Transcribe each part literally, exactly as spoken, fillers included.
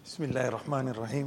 بسم الله الرحمن الرحيم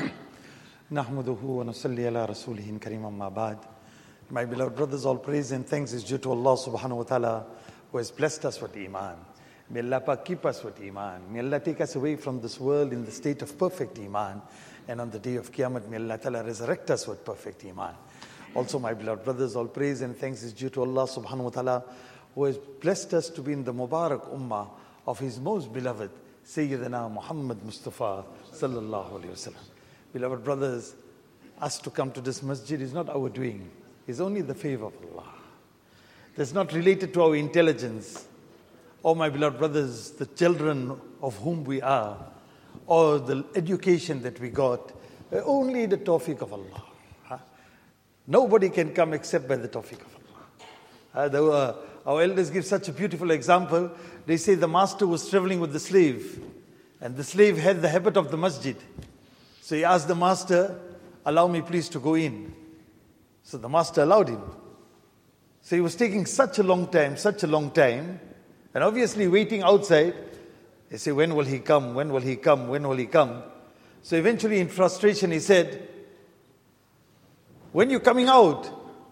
نحمده ونصلي على رسوله الكريم أما بعد. My beloved brothers, all praise and thanks is due to Allah subhanahu wa ta'ala, who has blessed us with Iman. May Allah Pak keep us with Iman. May Allah take us away from this world in the state of perfect Iman. And on the day of Qiyamah, may Allah ta'ala resurrect us with perfect Iman. Also, my beloved brothers, all praise and thanks is due to Allah subhanahu wa ta'ala, who has blessed us to be in the Mubarak Ummah of His most beloved, Sayyidina Muhammad Mustafa sallallahu alayhi wa sallam. Beloved brothers, us to come to this masjid is not our doing. It's only the favor of Allah. That's not related to our intelligence. Oh, my beloved brothers, the children of whom we are, or the education that we got, only the tawfiq of Allah. Huh? Nobody can come except by the tawfiq of Allah. Uh, the, uh, our elders give such a beautiful example. They say the master was traveling with the slave, and the slave had the habit of the masjid. So he asked the master, allow me please to go in. So the master allowed him. So he was taking such a long time, such a long time, and obviously waiting outside. They say, when will he come? When will he come? When will he come? So eventually in frustration he said, when you coming out?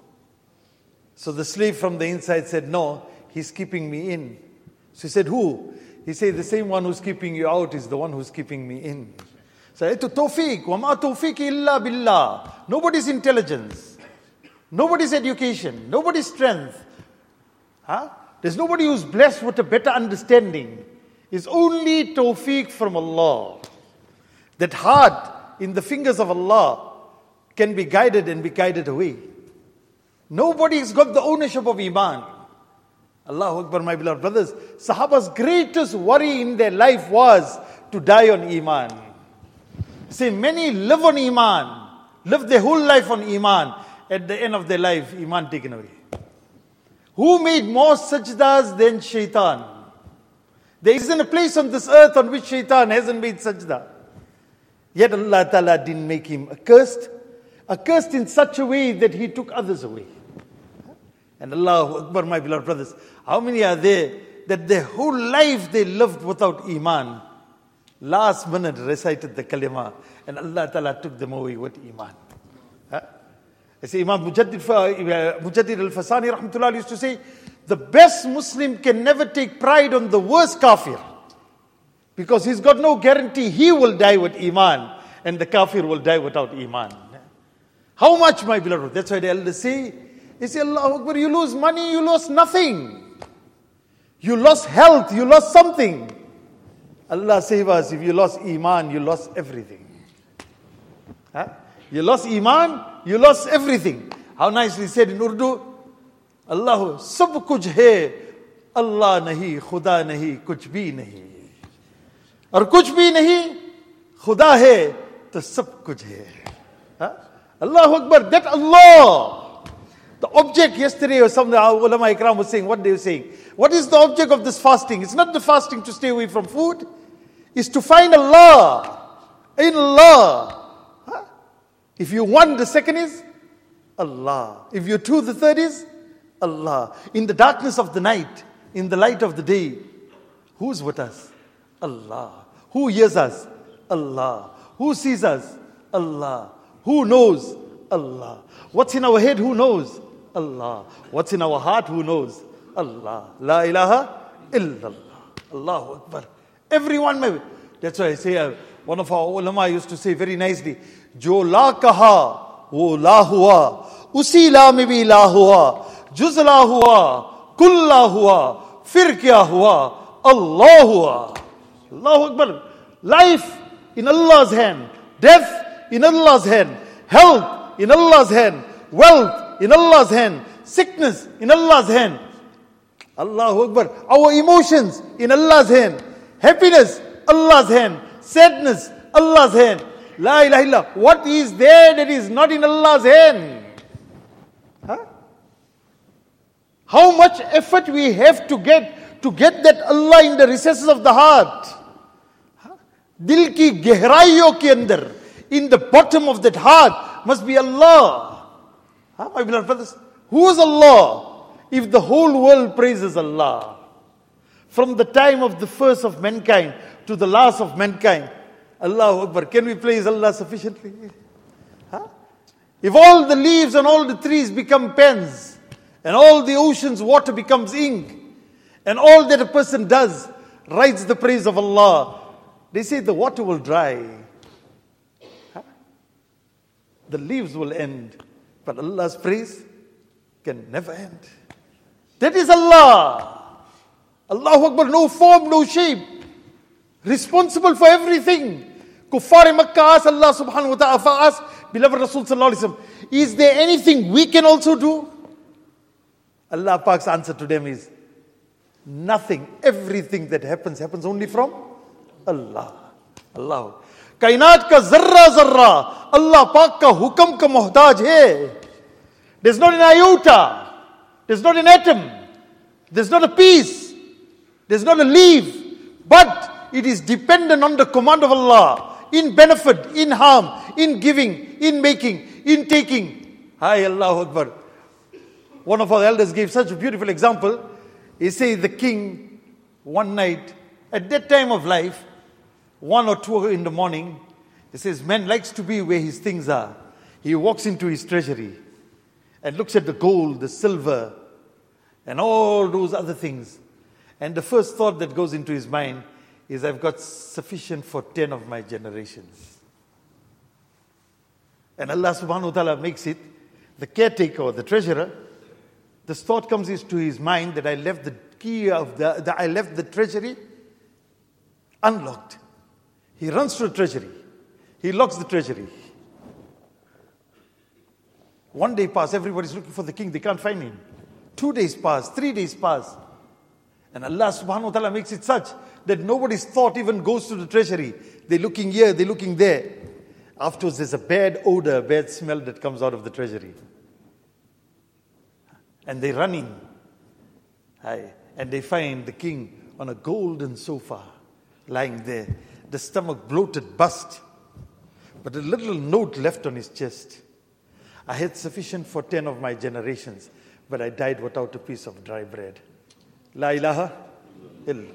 So the slave from the inside said, no, he's keeping me in. So he said, who? He said, the same one who's keeping you out is the one who's keeping me in. So it's tawfiq, wa ma tawfiq illa billah. Nobody's intelligence, nobody's education, nobody's strength. Huh? There's nobody who's blessed with a better understanding. It's only tawfiq from Allah. That heart in the fingers of Allah can be guided and be guided away. Nobody's got the ownership of Iman. Allahu Akbar, my beloved brothers. Sahaba's greatest worry in their life was to die on Iman. Say, many live on Iman, live their whole life on Iman. At the end of their life, Iman taken away. Who made more sajdas than shaitan? There isn't a place on this earth on which shaitan hasn't made sajda. Yet Allah Ta'ala didn't make him accursed. Accursed in such a way that he took others away. And Allahu Akbar, my beloved brothers, how many are there that their whole life they lived without Iman? Last minute recited the kalima and Allah Ta'ala took them away with Iman. Huh? I say Imam Mujaddid, Mujaddid al-Fasani rahmatullah used to say, the best Muslim can never take pride on the worst kafir. Because he's got no guarantee he will die with Iman and the kafir will die without Iman. How much, my beloved? That's why the elders say, they say, Allahu Akbar, you lose money, you lost nothing. You lost health, you lost something. Allah save us, if you lost Iman, you lost everything. Huh? You lost Iman, you lost everything. How nicely said in Urdu, Allahu sab kuch hai, Allah nahi, Khuda nahi, kuch bhi nahi. Aur kuch bhi nahi, Khuda hai, to sab kuch hai. Huh? Allahu Akbar, that Allah. The object yesterday or some of the ulama ikram was saying, what they were saying. What is the object of this fasting? It's not the fasting to stay away from food. It's to find Allah. In Allah. Huh? If you one, the second is Allah. If you're two, the third is Allah. In the darkness of the night, in the light of the day, who's with us? Allah. Who hears us? Allah. Who sees us? Allah. Who knows? Allah. What's in our head? Who knows? Allah. What's in our heart? Who knows? Allah. La ilaha illallah. Allahu Akbar. Everyone may. That's why I say, uh, one of our ulama used to say very nicely, Jo la kaha, wo la hua, usi la mein bhi la hua, juz la hua, kull la hua, fir kya hua, Allah hua. Allahu Akbar. Life in Allah's hand. Death in Allah's hand. Health in Allah's hand. Wealth in Allah's hand. Sickness in Allah's hand. Allahu Akbar. Our emotions in Allah's hand. Happiness, Allah's hand. Sadness, Allah's hand. La ilaha illallah. What is there that is not in Allah's hand? Huh? How much effort we have to get to get that Allah in the recesses of the heart. Huh? Dil ki gehraiyon ke andar, in the bottom of that heart must be Allah. Huh, my beloved brothers, who is Allah? If the whole world praises Allah, from the time of the first of mankind to the last of mankind, Allahu Akbar. Can we praise Allah sufficiently? Huh? If all the leaves and all the trees become pens, and all the ocean's water becomes ink, and all that a person does writes the praise of Allah, they say the water will dry. Huh? The leaves will end. But Allah's praise can never end. That is Allah. Allahu Akbar, no form, no shape. Responsible for everything. Kuffar Makkah asked Allah subhanahu wa ta'ala, asked beloved Rasul sallallahu alayhi wa sallam, is there anything we can also do? Allah Pak's answer to them is, nothing. Everything that happens, happens only from Allah. Allah. Kainat ka zarra zarra, Allah Pak ka hukam ka muhtaj hai. There's not an iota. There's not an atom. There's not a piece. There's not a leaf. But it is dependent on the command of Allah. In benefit, in harm, in giving, in making, in taking. Hi, Allahu Akbar. One of our elders gave such a beautiful example. He says the king, one night, at that time of life, one or two in the morning, he says, man likes to be where his things are. He walks into his treasury and looks at the gold, the silver, and all those other things. And the first thought that goes into his mind is, I've got sufficient for ten of my generations. And Allah subhanahu wa ta'ala makes it, the caretaker or the treasurer, this thought comes into his mind that I left the key of the, the I left the treasury unlocked. He runs to the treasury. He locks the treasury. One day pass, everybody's looking for the king, they can't find him. Two days pass, three days pass. And Allah subhanahu wa ta'ala makes it such that nobody's thought even goes to the treasury. They're looking here, they're looking there. Afterwards, there's a bad odor, a bad smell that comes out of the treasury. And they're running. And they find the king on a golden sofa, lying there. The stomach bloated, bust. But a little note left on his chest. I had sufficient for ten of my generations, but I died without a piece of dry bread. La ilaha illallah.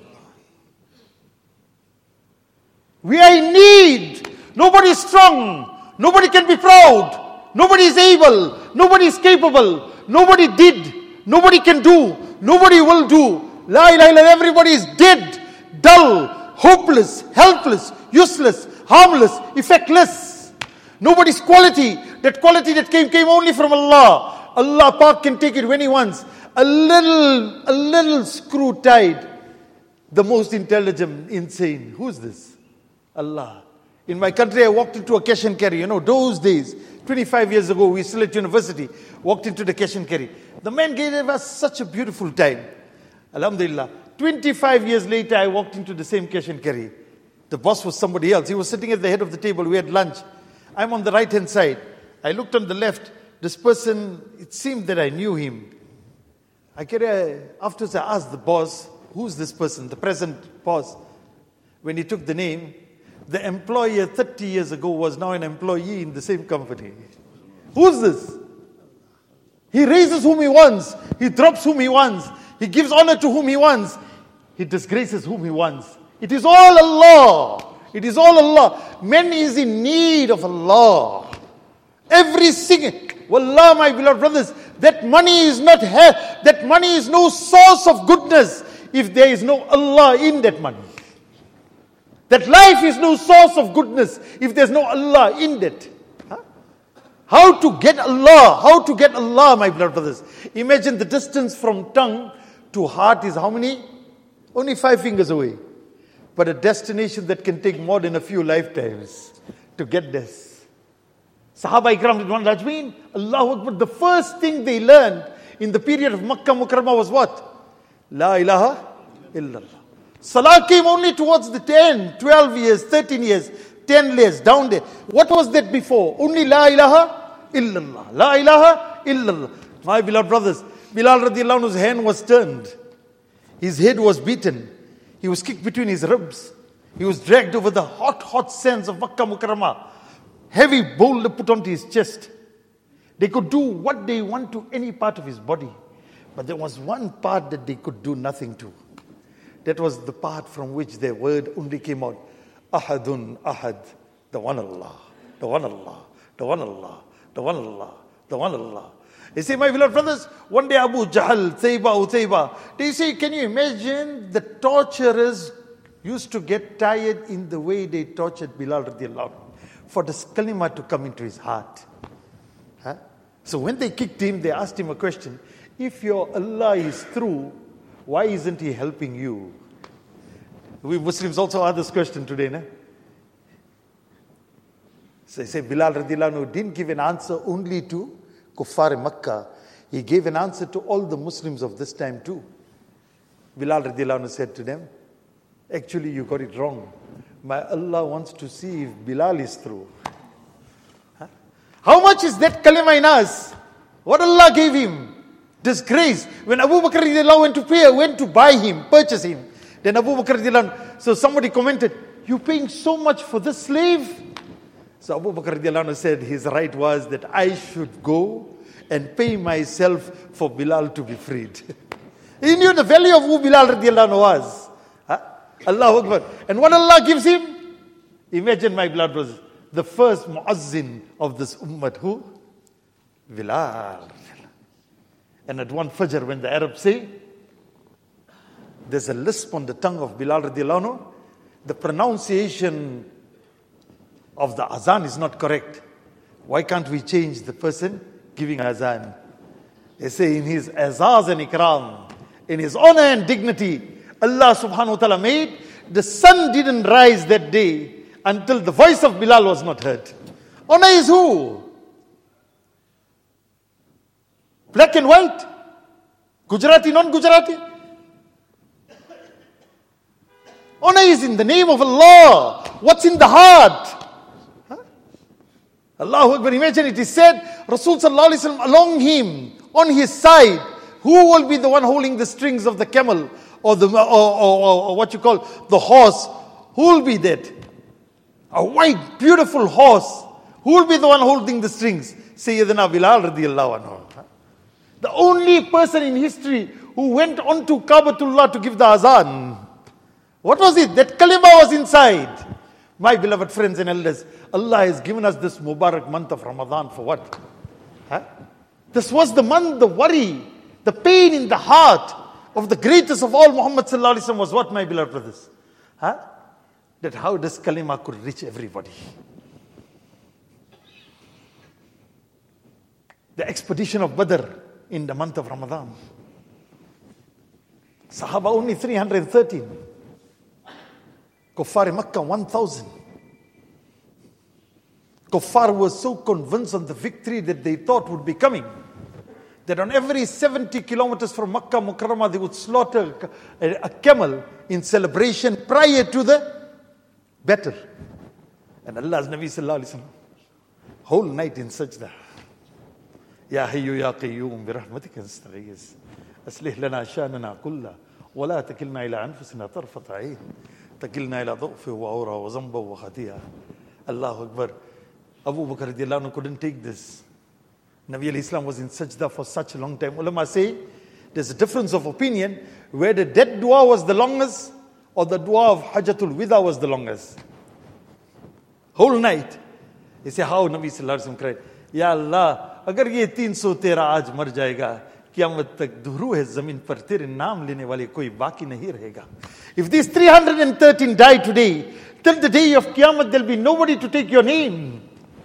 We are in need. Nobody is strong. Nobody can be proud. Nobody is able. Nobody is capable. Nobody did. Nobody can do. Nobody will do. La ilaha illallah. Everybody is dead, dull, hopeless, helpless, useless, harmless, effectless. Nobody's quality. That quality that came, came only from Allah. Allah Pak can take it when He wants. A little, a little screw tied. The most intelligent, insane. Who's this? Allah. In my country, I walked into a cash and carry. You know, those days, twenty-five years ago, we still at university, walked into the cash and carry. The man gave us such a beautiful time. Alhamdulillah. twenty-five years later, I walked into the same cash and carry. The boss was somebody else. He was sitting at the head of the table. We had lunch. I'm on the right-hand side. I looked on the left. This person, it seemed that I knew him. I carry, afterwards I asked the boss, who's this person, the present boss? When he took the name, the employer thirty years ago was now an employee in the same company. Who's this? He raises whom he wants. He drops whom he wants. He gives honor to whom he wants. He disgraces whom he wants. It is all Allah. It is all Allah. Man is in need of Allah. Every single... Wallah, my beloved brothers, that money is not ha- that money is no source of goodness if there is no Allah in that money. That life is no source of goodness if there's no Allah in that. Huh? How to get Allah? How to get Allah, my beloved brothers? Imagine the distance from tongue to heart is how many? Only five fingers away. But a destination that can take more than a few lifetimes to get this. Sahaba Ikram Ridwan Rajmeen, Allahu Akbar, the first thing they learned in the period of Makkah Mukarramah was what? La ilaha illallah. Salah came only towards the ten, twelve years, thirteen years, ten years, down there. What was that before? Only La ilaha illallah. La ilaha illallah. My beloved brothers, Bilal radiallahu anhu's hand was turned. His head was beaten. He was kicked between his ribs. He was dragged over the hot, hot sands of Makkah Mukarramah. Heavy boulder put onto his chest. They could do what they want to any part of his body. But there was one part that they could do nothing to. That was the part from which their word only came out. Ahadun Ahad, the one Allah, the one Allah, the one Allah, the one Allah, the one Allah. You see, my beloved brothers, one day Abu Jahl, Tayba, Utayba, they say, can you imagine the torturers used to get tired in the way they tortured Bilal radiallahu anhu for this kalima to come into his heart. Huh? So when they kicked him, they asked him a question. If your Allah is true, why isn't he helping you? We Muslims also ask this question today, no? So they say Bilal radiallahu anhu didn't give an answer only to Kuffar Makkah. He gave an answer to all the Muslims of this time too. Bilal radiallahu anhu said to them, actually you got it wrong. My Allah wants to see if Bilal is true. Huh? How much is that kalima in us? What Allah gave him? This grace. When Abu Bakr radiallahu anhu went to pay, went to buy him, purchase him. Then Abu Bakr radiallahu anhu, so somebody commented, you paying so much for this slave? So Abu Bakr radiallahu anhu said his right was that I should go and pay myself for Bilal to be freed. He knew the value of who Bilal radiallahu anhu was. Huh? Allahu Akbar. And what Allah gives him? Imagine, my beloved brothers, the first muazzin of this ummah, who? Bilal. And at one fajr, when the Arabs say, there's a lisp on the tongue of Bilal radiallahu anhu, the pronunciation of the azan is not correct. Why can't we change the person giving azan? They say in his azaz and ikram, in his honor and dignity, Allah subhanahu wa ta'ala made, the sun didn't rise that day until the voice of Bilal was not heard. Honor is who? Black and white? Gujarati, non-Gujarati? Honor is in the name of Allah. What's in the heart? Allahu Akbar. Imagine it is said, Rasul sallallahu alaihi wasallam along him, on his side, who will be the one holding the strings of the camel or the or, or, or what you call the horse? Who will be that? A white, beautiful horse. Who will be the one holding the strings? Sayyidina Bilal radiallahu anhu. The only person in history who went on to Kaabatullah to give the azan. What was it? That kalima was inside. My beloved friends and elders, Allah has given us this Mubarak month of Ramadan for what? Huh? This was the month, the worry, the pain in the heart of the greatest of all, Muhammad sallallahu alaihi wasallam, was what, my beloved brothers? Huh? That how this kalima could reach everybody. The expedition of Badr in the month of Ramadan. Sahaba only three hundred thirteen. Kuffar Makkah one thousand. Kuffar was so convinced on the victory that they thought would be coming, that on every seventy kilometers from Makkah Mukarramah they would slaughter a, a camel in celebration prior to the battle. And Allah's Nabi sallallahu alaihi wasallam, whole night in sajda. Ya Hayyu Ya Qayyum bi rahmatika nastaghiith aslih lana shanana kullah wa la takilna ila anfusina tarfat 'ayn takilna ila dha'fi wa awra wa zamba wa khati'a. Allahu Akbar. Abu Bakr radiallahu anhu couldn't take this. Nabi al-Islam was in sajda for such a long time. Ulama say there's a difference of opinion whether that dua was the longest or the dua of Hajjatul Wida was the longest. Whole night. They say how Nabi sallallahu alaihi wasallam cried, Ya Allah, agar ye three thirteen aaj mar jayega, qiyamat tak dhuru hai zamin par tere naam lene wale koi baki nahi rahega. If these three hundred thirteen die today, till the day of Qiyamah there'll be nobody to take your name.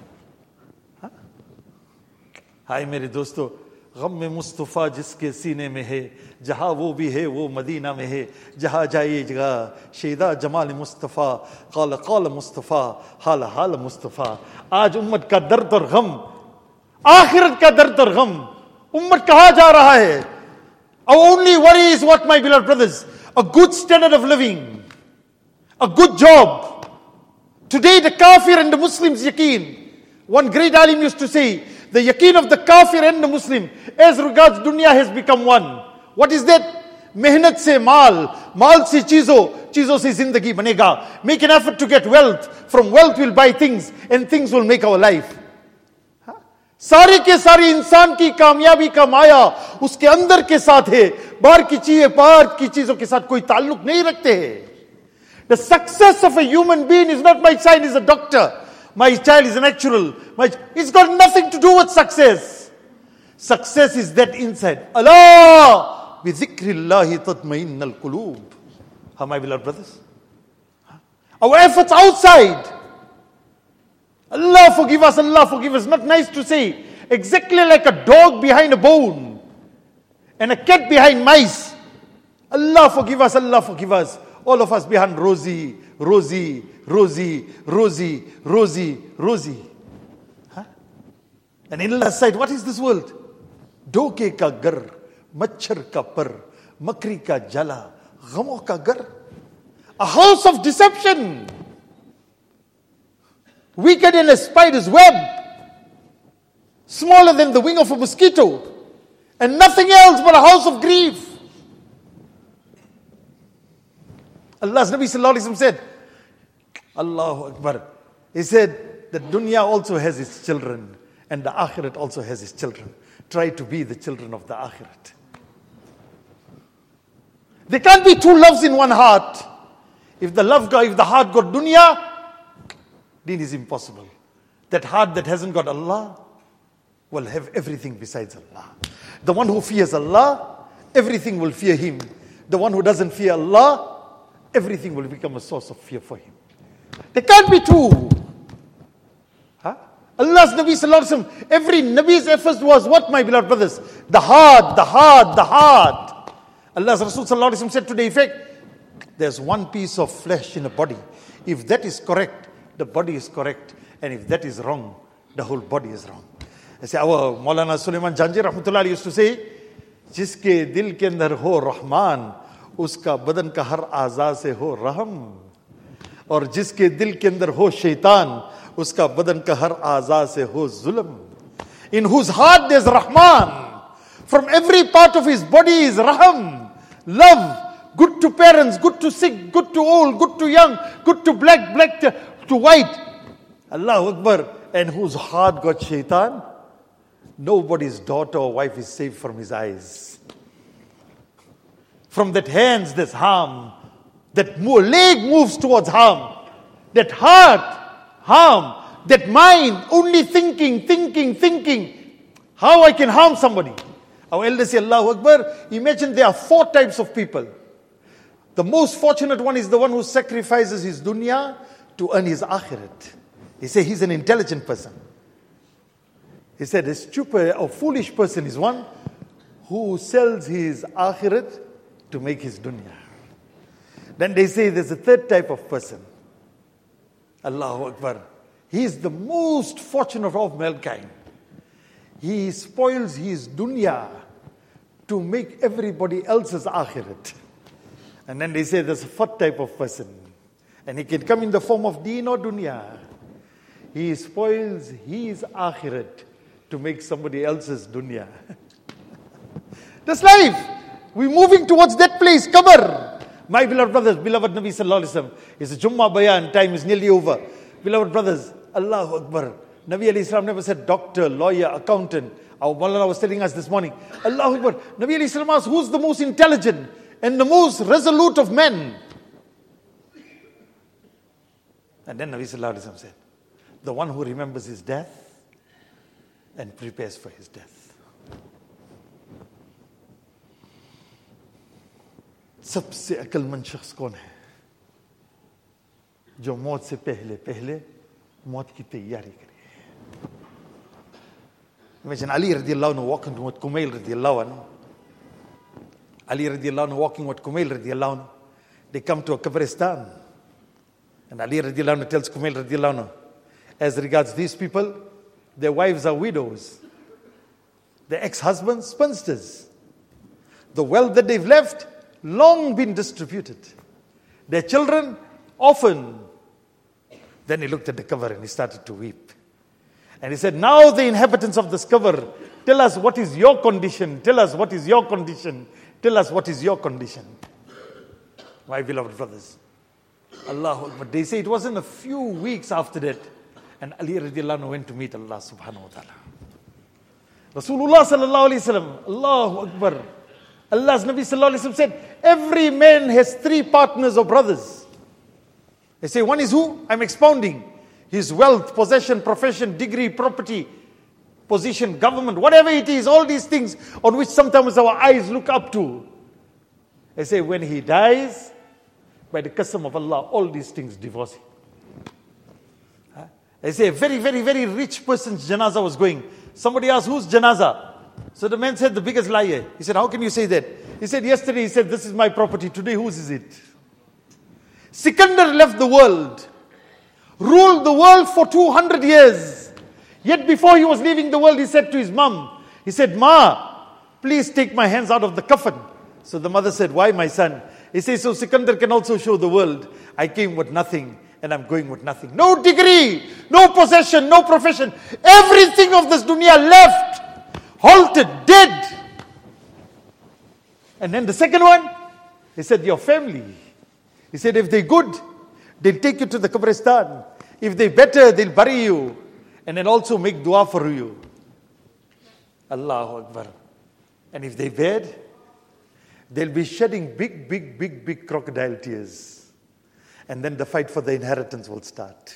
हाय मेरे दोस्तों, गम में मुस्तफ़ा जिसके सीने में है, जहाँ वो भी है वो मदीना में है, जहाँ जाइएगा शेदा जमाल मुस्तफ़ा, क़ाल क़ाल मुस्तफ़ा, हाल हाल मुस्तफ़ा. आज उम्मत का दर्द और गम, आखिरत का दर्द और गम, उम्मत कहाँ जा रहा है? Our only worry is what, my beloved brothers? A good standard of living, a good job. Today the kafir and the Muslims yaqeen. One great alim used to say, the yaqeen of the kafir and the Muslim as regards dunya has become one. What is that? Mehnat se maal, maal se chizo, chizo se zindagi banega. Make an effort to get wealth. From wealth we'll buy things and things will make our life. सारी के सारी इंसान की कामयाबी का माया उसके अंदर के साथ है, बाहर की चीजें बाहर की चीजों के साथ कोई ताल्लुक नहीं रखते हैं. The success of a human being is not my child is a doctor, my child is a natural. My, it's got nothing to do with success. Success is that inside. Allah, bi dhikrillahi tatma'innal qulub. How, my beloved brothers? Our efforts outside. Allah forgive us, Allah forgive us. Not nice to say. Exactly like a dog behind a bone and a cat behind mice. Allah forgive us, Allah forgive us. All of us behind Rosie, Rosie, Rosie, Rosie, Rosie, Rosie. Huh? And in Allah's sight, what is this world? Doke ka gar, machhar ka par, makri ka jala, ghamo ka gar. A house of deception. Weaker than a spider's web. Smaller than the wing of a mosquito. And nothing else but a house of grief. Allah's Nabi Sallallahu Alaihi Wasallam said, Allahu Akbar. He said, the dunya also has its children. And the akhirat also has its children. Try to be the children of the akhirat. There can't be two loves in one heart. If the love got, if the heart got dunya, deen is impossible. That heart that hasn't got Allah will have everything besides Allah. The one who fears Allah, everything will fear him. The one who doesn't fear Allah, everything will become a source of fear for him. There can't be two. Huh? Allah's Nabi Sallallahu Alaihi Wasallam, every Nabi's efforts was what, my beloved brothers? The heart, the heart, the heart. Allah's Rasul Sallallahu Alaihi Wasallam said to the effect, there's one piece of flesh in a body. If that is correct, the body is correct. And if that is wrong, the whole body is wrong. I say, our Maulana Sulaiman Janji Rahmatullah used to say, Jiske dil ke andar ho Rahman, uska badan ka har aza se ho Raham. Or jiske dil ke andar ho Shaitan, uska badan ka har aza se ho Zulm. In whose heart there's Rahman. From every part of his body is Raham. Love. Good to parents, good to sick, good to old, good to young, good to black, black to, to white. Allahu Akbar. And whose heart got Shaitan? Nobody's daughter or wife is safe from his eyes. From that hands there's harm. That leg moves towards harm. That heart, harm. That mind, only thinking, thinking, thinking. How I can harm somebody. Our elders say, Allahu Akbar. Imagine there are four types of people. The most fortunate one is the one who sacrifices his dunya to earn his akhirat. He said he's an intelligent person. He said a stupid or foolish person is one who sells his akhirat to make his dunya. Then they say there's a third type of person. Allahu Akbar. He is the most fortunate of mankind. He spoils his dunya to make everybody else's akhirat. And then they say there's a fourth type of person. And he can come in the form of deen or dunya. He spoils his akhirat to make somebody else's dunya. That's life. We're moving towards that place, Qabr. My beloved brothers, beloved Nabi Sallallahu Alaihi Wasallam. It's a Jummah Bayan, time is nearly over. Beloved brothers, Allahu Akbar. Nabi Alayhi Salam never said doctor, lawyer, accountant. Our Maulana was telling us this morning. Allahu Akbar. Nabi Alayhi Salam asked, who's the most intelligent and the most resolute of men? And then Nabi Sallallahu Alaihi Wasallam said, the one who remembers his death and prepares for his death. सबसे अक्लमंद शख्स कौन है जो मौत से पहले पहले मौत की तैयारी करे. Imagine Ali radiallahu anhu walking with Kumail radiallahu anhu. Ali radiallahu anhu walking with Kumail radiallahu anhu. They come to a Qabristan. And Ali radiallahu anhu tells Kumail radiallahu anhu, as regards these people, their wives are widows. Their ex-husbands, spinsters. The wealth that they've left, long been distributed. Their children, often. Then he looked at the cover and he started to weep. And he said, now the inhabitants of this cover, tell us what is your condition. Tell us what is your condition. Tell us what is your condition. My beloved brothers. Allahu Akbar. They say it wasn't a few weeks after that. And Ali radiallahu anhu went to meet Allah subhanahu wa ta'ala. Rasulullah sallallahu alayhi wa sallam. Allahu Akbar. Allah's Nabi sallallahu alayhi wa sallam said, every man has three partners or brothers. They say, one is who? I'm expounding. His wealth, possession, profession, degree, property, position, government, whatever it is, all these things on which sometimes our eyes look up to. They say, when he dies, by the custom of Allah, all these things divorce him. Huh? They say, a very, very, very rich person's janazah was going. Somebody asked, whose janazah? So the man said, the biggest liar. He said, how can you say that? He said, yesterday he said, this is my property. Today, whose is it? Sikandar left the world, ruled the world for two hundred years. Yet before he was leaving the world, he said to his mom, he said, Ma, please take my hands out of the coffin. So the mother said, why, my son? He says, so Sikandar can also show the world, I came with nothing and I'm going with nothing. No degree, no possession, no profession. Everything of this dunya left, halted, dead. And then the second one, he said, your family. He said, if they're good, they'll take you to the Qabristan. If they're better, they'll bury you. And then also make dua for you. Allahu Akbar. And if they're bad, they'll be shedding big, big, big, big crocodile tears. And then the fight for the inheritance will start.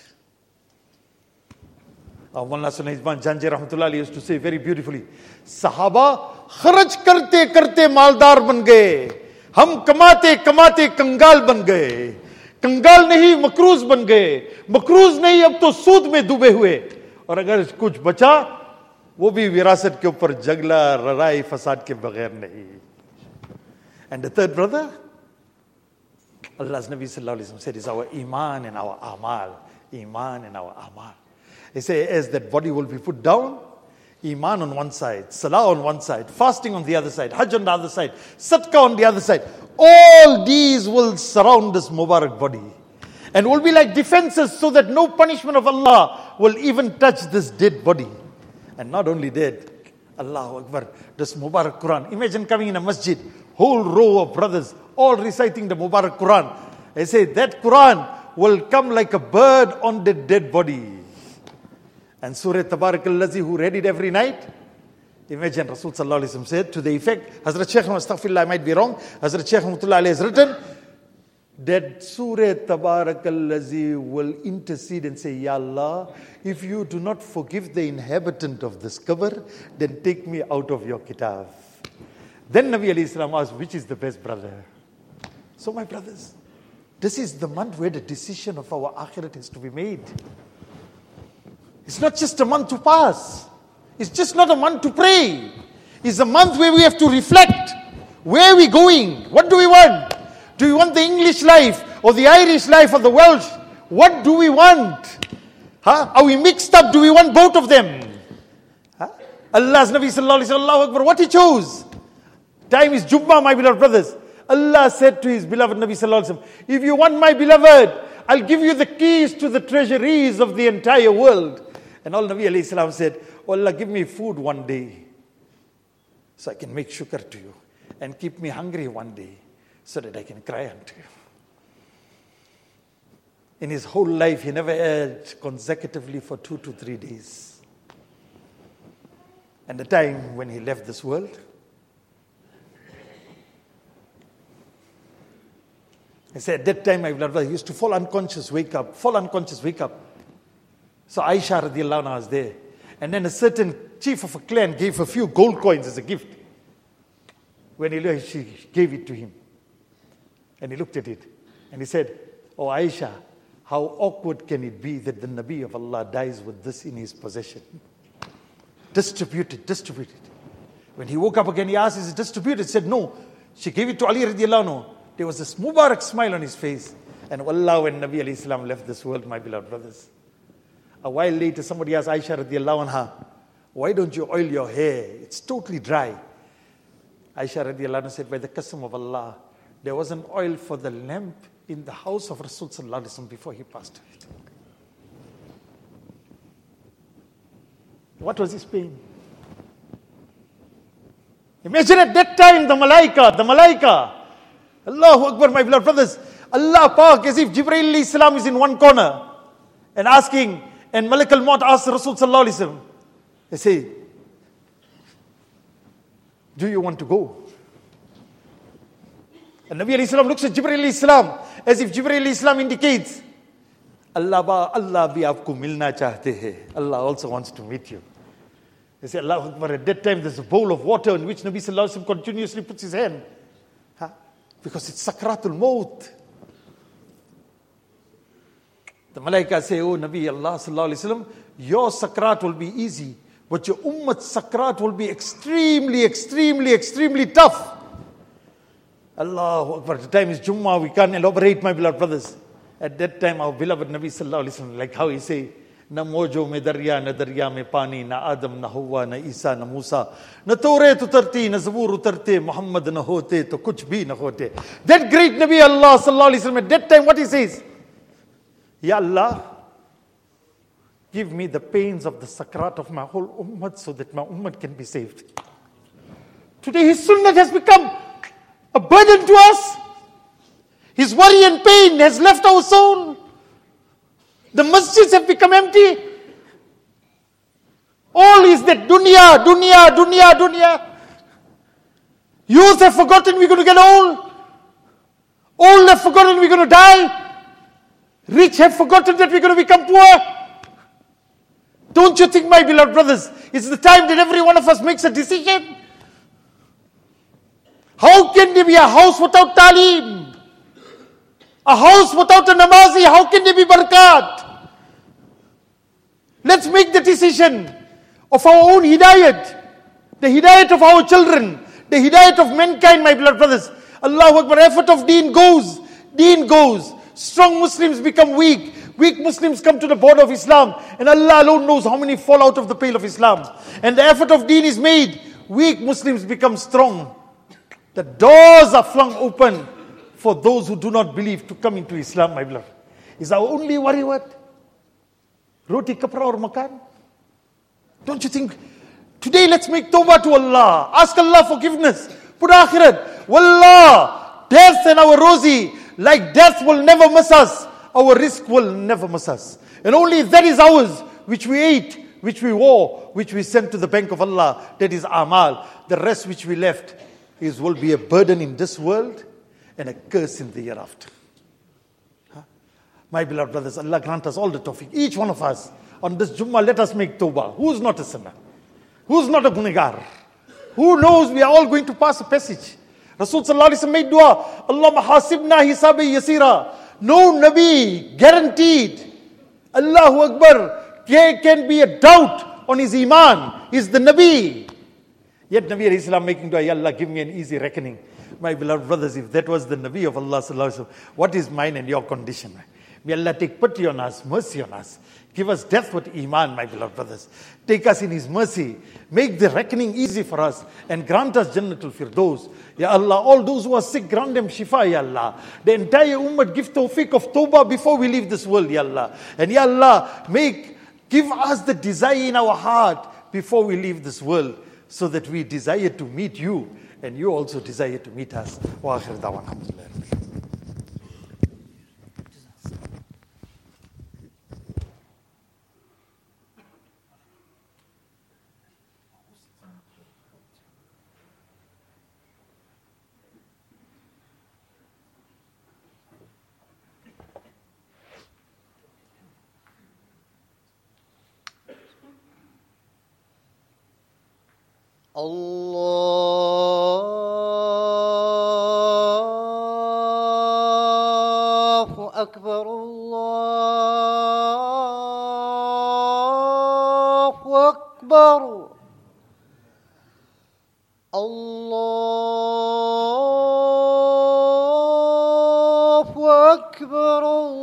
Mawlana Sunaizman Janji Rahmatullah used to say very beautifully, Sahaba kharaj karte karte maldar ban gaye. हम कमाते कमाते कंगाल बन गए, कंगाल नहीं मकरूज बन गए, मकरूज नहीं अब तो सूद में डूबे हुए, और अगर कुछ बचा वो भी विरासत के ऊपर जगला लड़ाई फसाद के बगैर नहीं. And the third brother, Allah's Nabi Sallallahu Alaihi Wasallam said, is our iman and our amal. Iman and our amal. They say as that body will be put down, Iman on one side, Salah on one side, fasting on the other side, Hajj on the other side, Sadaqah on the other side. All these will surround this Mubarak body and will be like defenses so that no punishment of Allah will even touch this dead body. And not only that, Allahu Akbar, this Mubarak Quran. Imagine coming in a masjid, whole row of brothers, all reciting the Mubarak Quran. They say that Quran will come like a bird on the dead body. And Surah Tabarakalladzi, who read it every night, imagine Rasul Sallallahu Alaihi Wasallam said to the effect, Hazrat Shaykh, astaghfirullah, I might be wrong, Hazrat Shaykh Rahmatullah Alayhi has written that Surah Tabarakalladzi will intercede and say, Ya Allah, if you do not forgive the inhabitant of this qabr, then take me out of your kitab. Then Nabi Alayhi Salam asked, which is the best brother? So my brothers, this is the month where the decision of our akhirat is to be made. It's not just a month to pass. It's just not a month to pray. It's a month where we have to reflect. Where are we going? What do we want? Do we want the English life or the Irish life or the Welsh? What do we want? Huh? Are we mixed up? Do we want both of them? Huh? Allah's Nabi Sallallahu Alaihi Wasallam, Allahu Akbar, what he chose. Time is Jummah, my beloved brothers. Allah said to his beloved Nabi Sallallahu Alaihi Wasallam, if you want my beloved, I'll give you the keys to the treasuries of the entire world. And all Nabi Alayhi Salam said, oh Allah, give me food one day so I can make shukr to you, and keep me hungry one day so that I can cry unto you. In his whole life, he never ate consecutively for two to three days. And the time when he left this world, he said, at that time, my beloved, he used to fall unconscious, wake up, fall unconscious, wake up. So Aisha radiallahu anha was there. And then a certain chief of a clan gave a few gold coins as a gift. When he looked, she gave it to him. And he looked at it. And he said, oh Aisha, how awkward can it be that the Nabi of Allah dies with this in his possession? Distribute it, distribute it. When he woke up again, he asked, is it distributed? He said, no. She gave it to Ali radiallahu anhu. There was this Mubarak smile on his face. And wallah, when Nabi alayhi salam left this world, my beloved brothers, a while later, somebody asked Aisha radiallahu anha, why don't you oil your hair? It's totally dry. Aisha radiallahu anha said, by the custom of Allah, there was an oil for the lamp in the house of Rasul Sallallahu Alaihi Wasallam before he passed away. What was his pain? Imagine at that time the malaika, the malaika. Allahu Akbar, my beloved brothers. Allah Pak, as if Jibreel alayhi salam is in one corner and asking, and Malik al-Maut asked Rasul Sallallahu Alaihi Wasallam, they say, do you want to go? And Nabi alayhi salam looks at Jibreel alayhi salam as if Jibreel alayhi salam indicates Allah ba, Allah bhi aapko milna chahte hai. Allah also wants to meet you. They say, Allahu Akbar. At that time, there's a bowl of water in which Nabi Sallallahu Alaihi Wasallam continuously puts his hand. Huh? Because it's Sakratul Maut. The Malaika say, oh Nabi Allah Sallallahu Alaihi Wasallam, your Sakrat will be easy, but your Ummat's Sakrat will be extremely, extremely, extremely tough. Allahu Akbar. The time is Jummah, we can't elaborate, my beloved brothers. At that time, our beloved Nabi Sallallahu Alaihi Wasallam, like how he say, na mojo mein darya, na darya mein pani, na Adam, na Hawa, na Isa, na Musa, na Tawrat utarti, na Zabur utarte, Muhammad na hote, to kuch bhi na hote. That great Nabi Allah Sallallahu Alaihi Wasallam, at that time, what he says? Ya Allah, give me the pains of the sakrat of my whole ummah so that my ummah can be saved. Today his sunnah has become a burden to us. His worry and pain has left our soul. The masjids have become empty. All is that dunya, dunya, dunya, dunya. Youth have forgotten we're going to get old. Old have forgotten we're going to die. Rich have forgotten that we're going to become poor. Don't you think, my beloved brothers, it's the time that every one of us makes a decision? How can there be a house without talim? A house without a namazi, how can there be barakat? Let's make the decision of our own hidayat, the hidayat of our children, the hidayat of mankind, my beloved brothers. Allahu Akbar, effort of deen goes, deen goes. Strong Muslims become weak. Weak Muslims come to the border of Islam. And Allah alone knows how many fall out of the pale of Islam. And the effort of deen is made. Weak Muslims become strong. The doors are flung open for those who do not believe to come into Islam, my beloved. Is our only worry what? Roti, kapra or makan? Don't you think? Today let's make tawbah to Allah. Ask Allah forgiveness. Put akhirat. Wallah, death and our rozi, like death will never miss us, our risk will never miss us. And only that is ours, which we ate, which we wore, which we sent to the bank of Allah. That is amal. The rest which we left is will be a burden in this world and a curse in the hereafter. Huh? My beloved brothers, Allah grant us all the tawfiq. Each one of us, on this Jummah, let us make tawbah. Who's not a sinner? Who's not a gunagar? Who knows we are all going to pass a passage? Rasul Sallallahu Alaihi Wasallam made dua, Allahumma hasibna hisabi yasira. No Nabi guaranteed. Allahu Akbar. There can be a doubt on his iman. Is the Nabi. Yet Nabi Alayhi Salam making dua, Ya Allah, give me an easy reckoning. My beloved brothers, if that was the Nabi of Allah Sallallahu Alaihi Wasallam, what is mine and your condition? May Allah take pity on us, mercy on us. Give us death with iman, my beloved brothers. Take us in His mercy. Make the reckoning easy for us. And grant us Jannatul Firdaus. Ya Allah, all those who are sick, grant them shifa, Ya Allah. The entire ummah give tawfiq of tawbah before we leave this world, Ya Allah. And Ya Allah, make, give us the desire in our heart before we leave this world, so that we desire to meet you, and you also desire to meet us. Wa akhir da'wan, alhamdulillah. Allahu Akbar, Allahu Akbar, Allahu Akbar,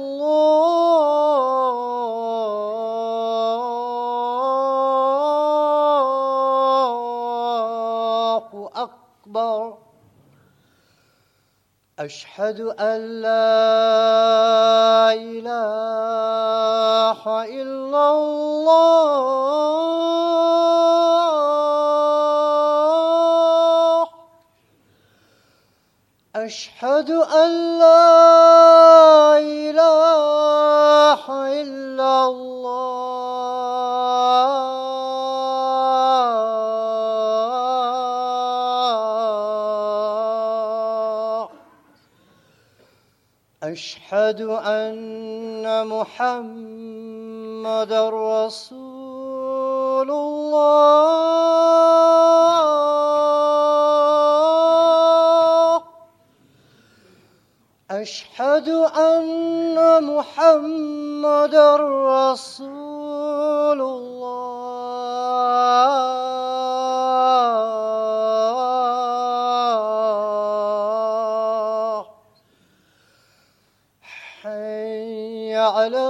Allahu Akbar. أشهد أن لا إله إلا الله أشهد أن لا إله إلا الله أشهد أن محمد رسول الله أشهد أن محمد رسول الله حي على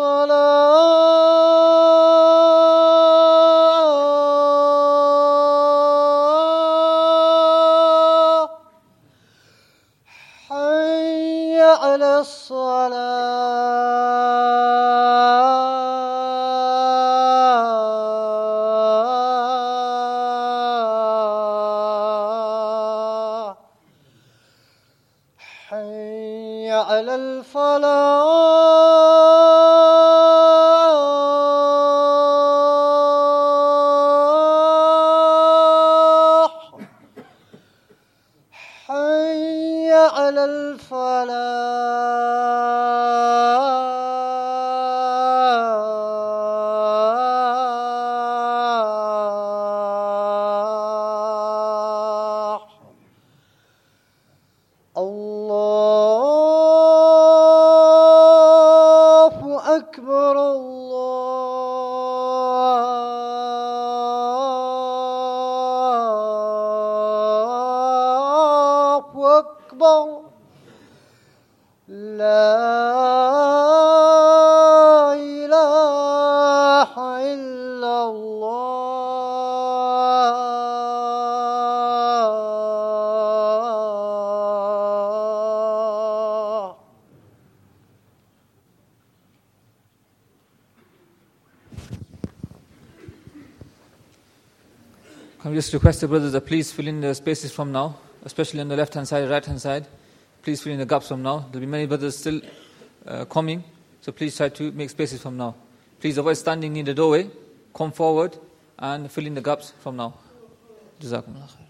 الصلاة حي على الصلاة حي على الفلاح حي على الفلاح الله أكبر الله أكبر لا إله إلا الله Can we just request the brothers that please fill in the spaces from now, especially on the left-hand side, right-hand side. Please fill in the gaps from now. There will be many brothers still uh, coming, so please try to make spaces from now. Please avoid standing near the doorway. Come forward and fill in the gaps from now. Jazakumullah khair.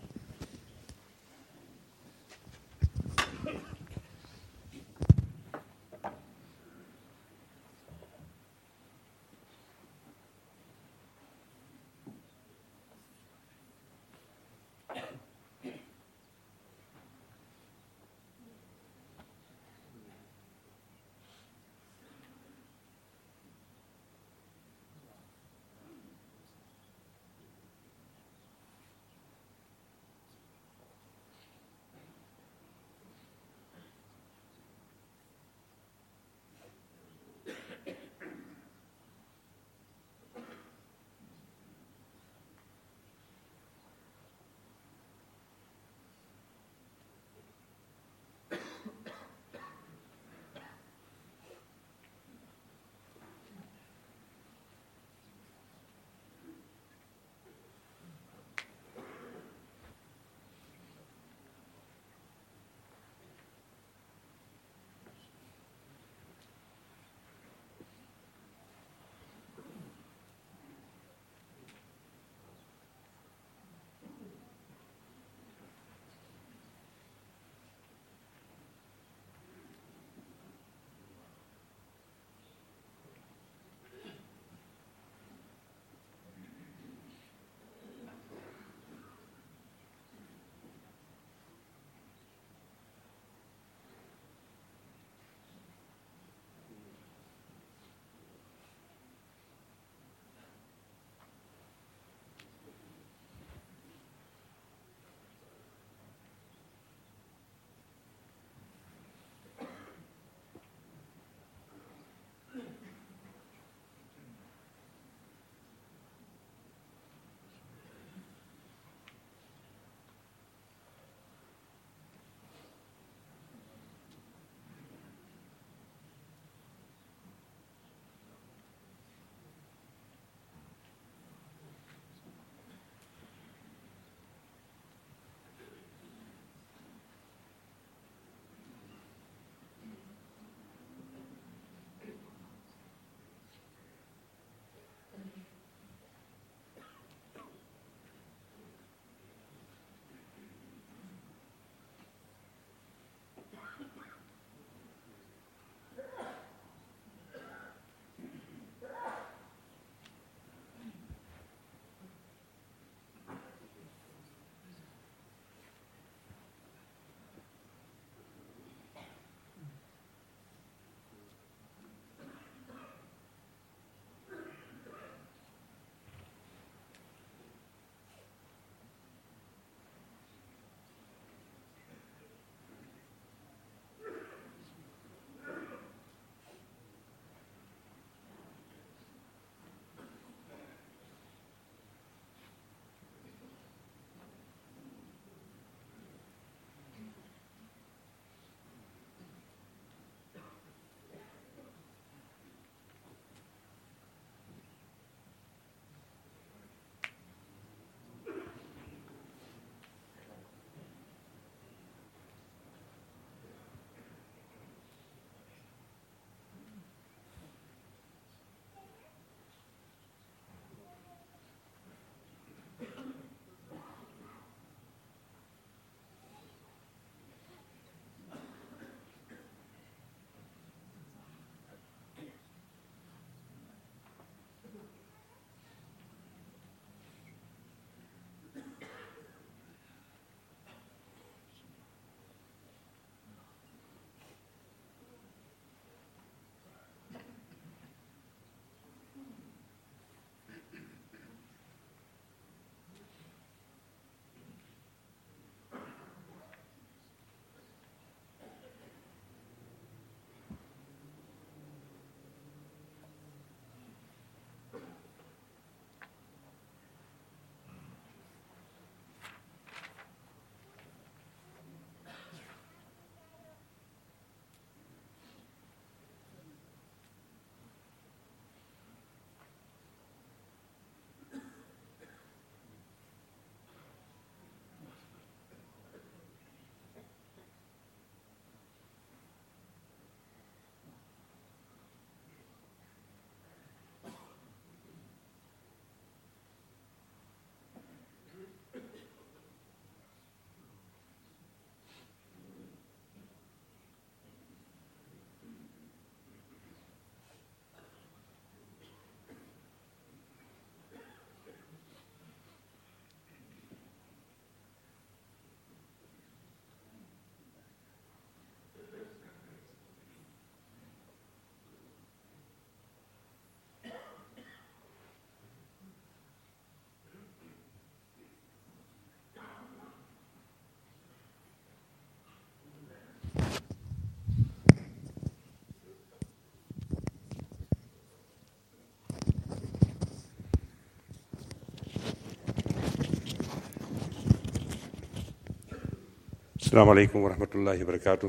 Assalamu alaikum wa rahmatullahi wa barakatuh.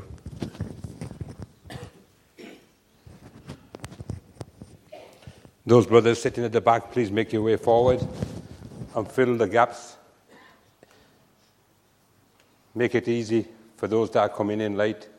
Those brothers sitting at the back, please make your way forward and fill the gaps. Make it easy for those that are coming in late.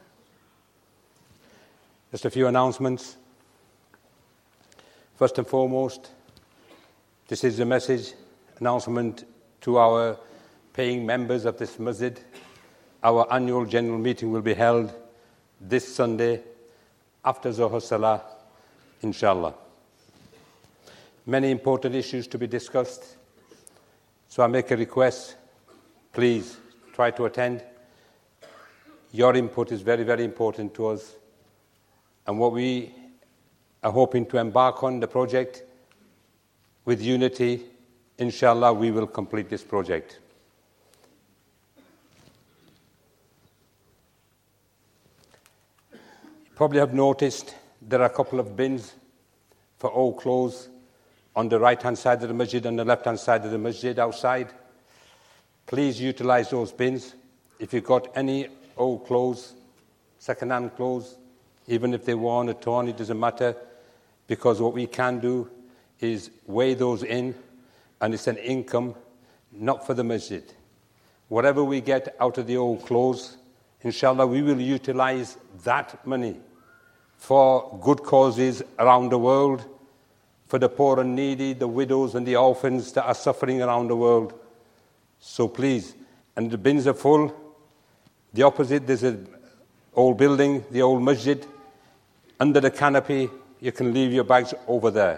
Just a few announcements. First and foremost, this is a message announcement to our paying members of this masjid. Our annual general meeting will be held this Sunday after Zohar Salah, inshallah. Many important issues to be discussed. So I make a request, please try to attend. Your input is very, very important to us. And what we are hoping to embark on, the project, with unity, inshallah, we will complete this project. You probably have noticed there are a couple of bins for old clothes on the right-hand side of the masjid and the left-hand side of the masjid outside. Please utilize those bins. If you've got any old clothes, second-hand clothes, even if they're worn or torn, it doesn't matter, because what we can do is weigh those in, and it's an income, not for the masjid. Whatever we get out of the old clothes, inshallah, we will utilize that money for good causes around the world, for the poor and needy, the widows and the orphans that are suffering around the world. So please, and the bins are full. The opposite, there's an old building, the old masjid. Under the canopy, you can leave your bags over there.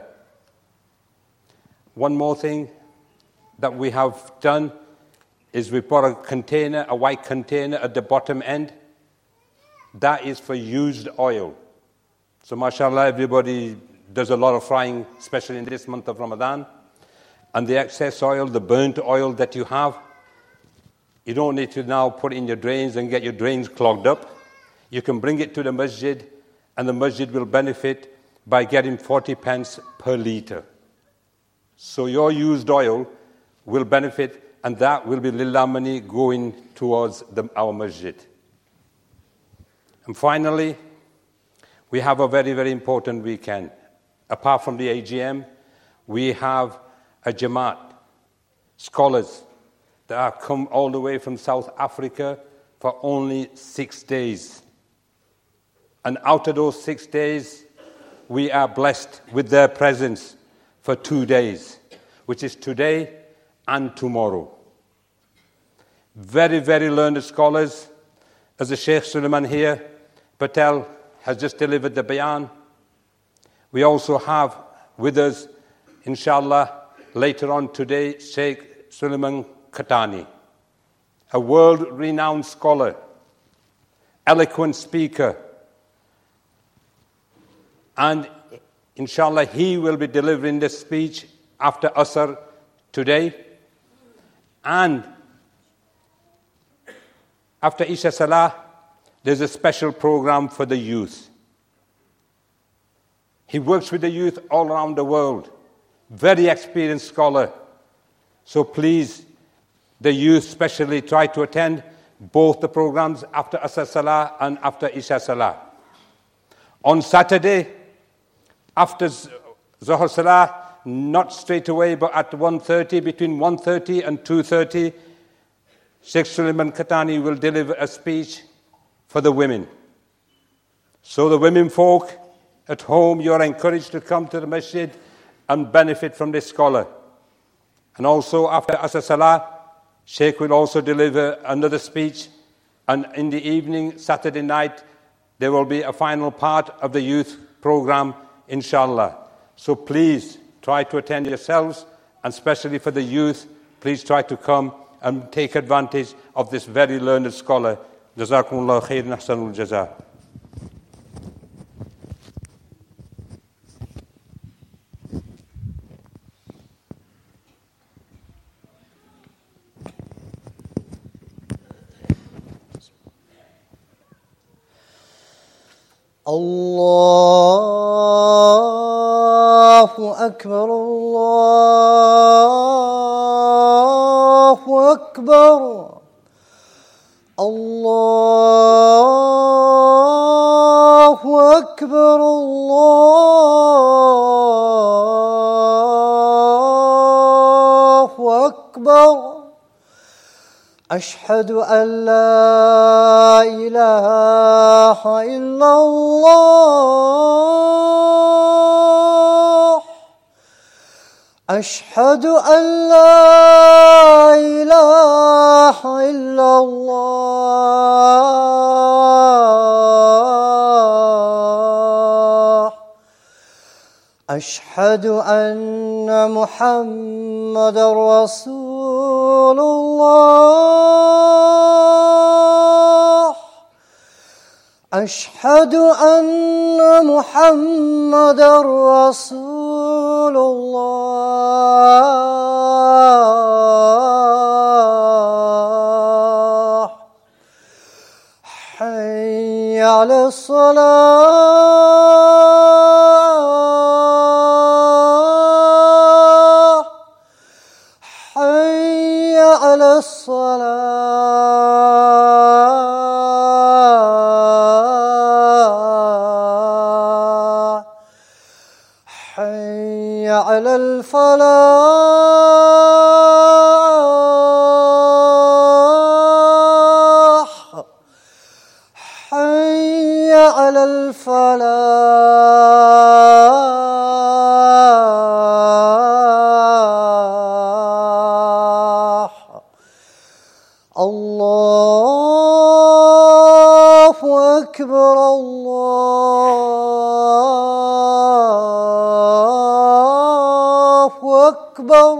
One more thing that we have done is we put a container, a white container at the bottom end. That is for used oil. So mashallah, everybody does a lot of frying, especially in this month of Ramadan. And the excess oil, the burnt oil that you have, you don't need to now put it in your drains and get your drains clogged up. You can bring it to the masjid, and the masjid will benefit by getting forty pence per litre. So your used oil will benefit, and that will be lillah money going towards the, our masjid. And finally, we have a very, very important weekend. Apart from the A G M, we have a Jamaat, scholars that have come all the way from South Africa for only six days. And out of those six days, we are blessed with their presence for two days, which is today and tomorrow. Very, very learned scholars, as the Sheikh Suleiman here, Patel, has just delivered the bayan. We also have with us, inshallah, later on today, Sheikh Suleiman Katani, a world-renowned scholar, eloquent speaker, and inshallah, he will be delivering this speech after Asr today. And after Isha Salah, there's a special program for the youth. He works with the youth all around the world. Very experienced scholar. So please, the youth especially, try to attend both the programs after Asr Salah and after Isha Salah. On Saturday, after Zohar Salah, not straight away, but at one thirty, between one thirty and two thirty, Sheikh Suleiman Katani will deliver a speech for the women. So the women folk at home, you're encouraged to come to the masjid and benefit from this scholar. And also after Asr Salah, Sheikh will also deliver another speech. And in the evening, Saturday night, there will be a final part of the youth program, inshallah. So please try to attend yourselves, and especially for the youth, please try to come and take advantage of this very learned scholar. Jazakumullah khairan, ahsanul jaza. Allahu Akbar, Allahu Akbar, Allah. الله أكبر أشهد أن لا إله إلا الله أشهد أن لا إله إلا الله أشهد أن محمدًا رسول الله أشهد أن محمدًا رسول الله حي على الصلاة حي على الصلاة حي على الفلاح حي على الفلاح الله أكبر الله أكبر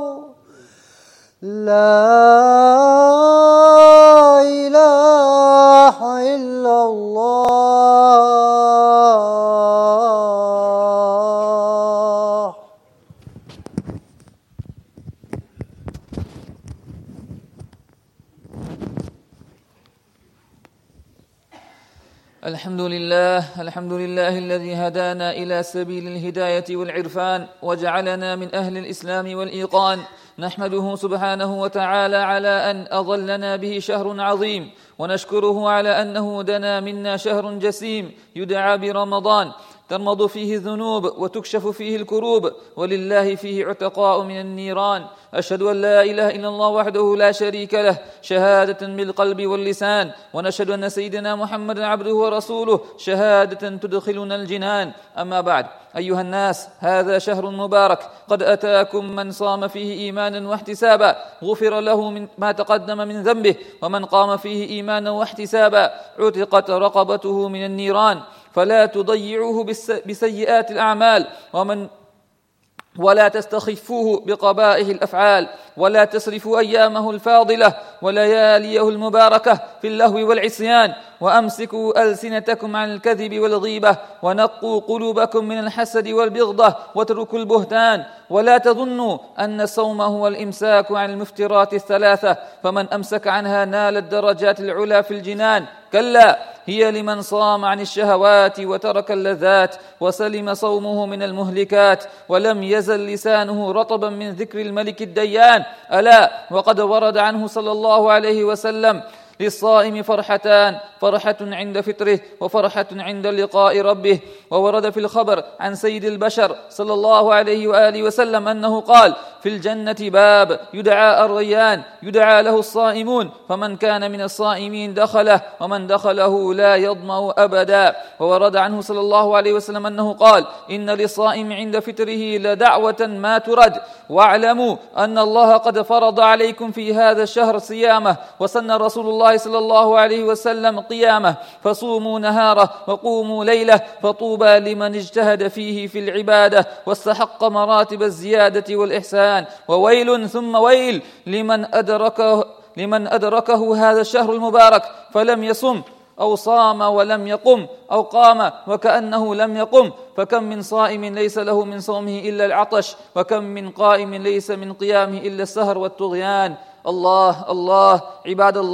لا إله إلا الله الحمد لله الحمد لله الذي هدانا إلى سبيل الهداية والعرفان وجعلنا من أهل الإسلام والإيقان نحمده سبحانه وتعالى على أن أظلنا به شهر عظيم ونشكره على أنه دنا منا شهر جسيم يدعى برمضان ترمض فيه الذنوب وتكشف فيه الكروب ولله فيه عتقاء من النيران أشهد أن لا إله إلا الله وحده لا شريك له شهادة بالقلب واللسان ونشهد أن سيدنا محمد عبده ورسوله شهادة تدخلنا الجنان أما بعد أيها الناس هذا شهر مبارك قد أتاكم من صام فيه إيمانا واحتسابا غفر له من ما تقدم من ذنبه ومن قام فيه إيمانا واحتسابا عتقت رقبته من النيران فلا تضيعوه بسيئات الأعمال ومن ولا تستخفوه بقبائح الأفعال ولا تسرفوا أيامه الفاضلة ولياليه المباركة في اللهو والعصيان وأمسكوا ألسنتكم عن الكذب والغيبة ونقوا قلوبكم من الحسد والبغضة واتركوا البهتان ولا تظنوا أن الصوم هو الإمساك عن المفترات الثلاثة فمن أمسك عنها نال الدرجات العلى في الجنان كلا هي لمن صام عن الشهوات وترك اللذات وسلم صومه من المهلكات ولم يزل لسانه رطبا من ذكر الملك الديان ألا وقد ورد عنه صلى الله عليه وسلم للصائم فرحتان فرحة عند فطره وفرحة عند لقاء ربه وورد في الخبر عن سيد البشر صلى الله عليه وآله وسلم أنه قال في الجنة باب يدعى الريان يدعى له الصائمون فمن كان من الصائمين دخله ومن دخله لا يظمأ أبدا وورد عنه صلى الله عليه وسلم أنه قال إن للصائم عند فطره لدعوة ما ترد واعلموا أن الله قد فرض عليكم في هذا الشهر صيامه وسن رسول الله صلى الله عليه وسلم قيامه فصوموا نهاره وقوموا ليله فطوبى لمن اجتهد فيه في العبادة واستحق مراتب الزيادة والإحسان وويل ثم ويل لمن أدركه لمن أدركه هذا الشهر المبارك فلم يصم أو صام ولم يقم أو قام وكأنه لم يقم فكم من صائم ليس له من صومه إلا العطش وكم من قائم ليس من قيامه إلا السهر والطغيان الله الله عباد الله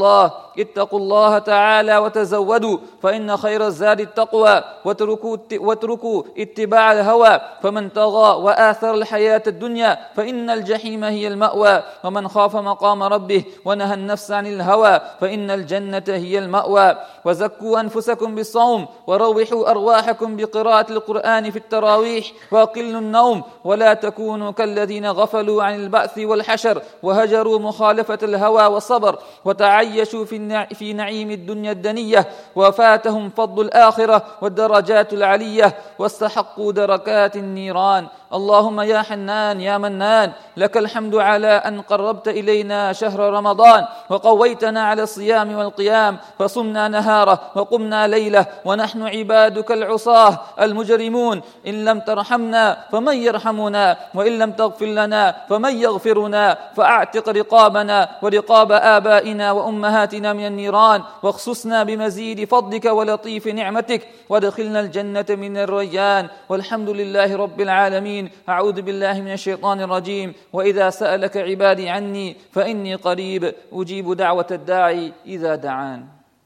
اتقوا الله تعالى وتزودوا فإن خير الزاد التقوى واتركوا واتركوا اتباع الهوى فمن طغى وآثر الحياة الدنيا فإن الجحيم هي المأوى ومن خاف مقام ربه ونهى النفس عن الهوى فإن الجنة هي المأوى وزكوا أنفسكم بالصوم وروحوا أرواحكم بقراءة القرآن في التراويح وأقلوا النوم ولا تكونوا كالذين غفلوا عن البعث والحشر وهجروا مخالفة الهوى والصبر وتعيشوا في نعيم الدنيا الدنية وفاتهم فضل الآخرة والدرجات العلية واستحقوا دركات النيران. اللهم يا حنان يا منان لك الحمد على أن قربت إلينا شهر رمضان وقويتنا على الصيام والقيام فصمنا نهاره وقمنا ليله ونحن عبادك العصاه المجرمون إن لم ترحمنا فمن يرحمنا وإن لم تغفر لنا فمن يغفرنا فأعتق رقابنا ورقاب آبائنا وأمهاتنا من النيران واخصصنا بمزيد فضلك ولطيف نعمتك وادخلنا الجنة من الريان والحمد لله رب العالمين. أعوذ بالله من الشيطان الرجيم وإذا سألك عبادي عني فإني قريب أجيب دعوة الداعي إذا دعان.